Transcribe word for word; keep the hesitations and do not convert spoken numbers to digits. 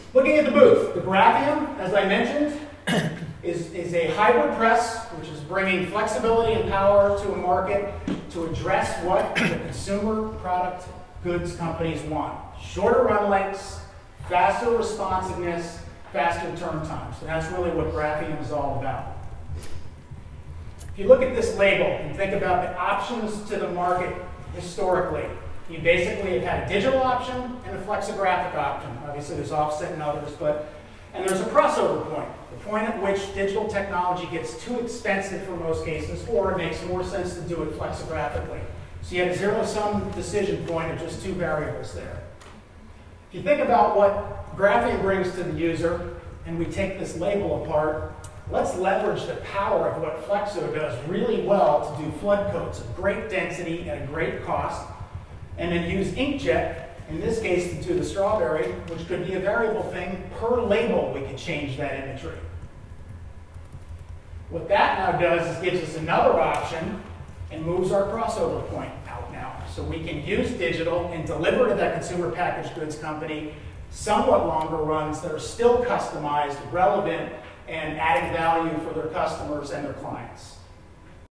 Looking at the booth, the Graphium, as I mentioned, is, is a hybrid press, which is bringing flexibility and power to a market to address what the consumer product goods companies want. Shorter run lengths, faster responsiveness, faster turn times. And that's really what Graphium is all about. If you look at this label and think about the options to the market historically, you basically have had a digital option and a flexographic option. Obviously there's offset and others, but, and there's a crossover point, the point at which digital technology gets too expensive for most cases, or it makes more sense to do it flexigraphically. So you have a zero-sum decision point of just two variables there. If you think about what Graphium brings to the user, and we take this label apart, let's leverage the power of what Flexo does really well to do flood coats of great density at a great cost, and then use inkjet, in this case to do the strawberry, which could be a variable thing. Per label, we could change that imagery. What that now does is gives us another option and moves our crossover point out now. So we can use digital and deliver to that consumer packaged goods company somewhat longer runs that are still customized, relevant, and adding value for their customers and their clients.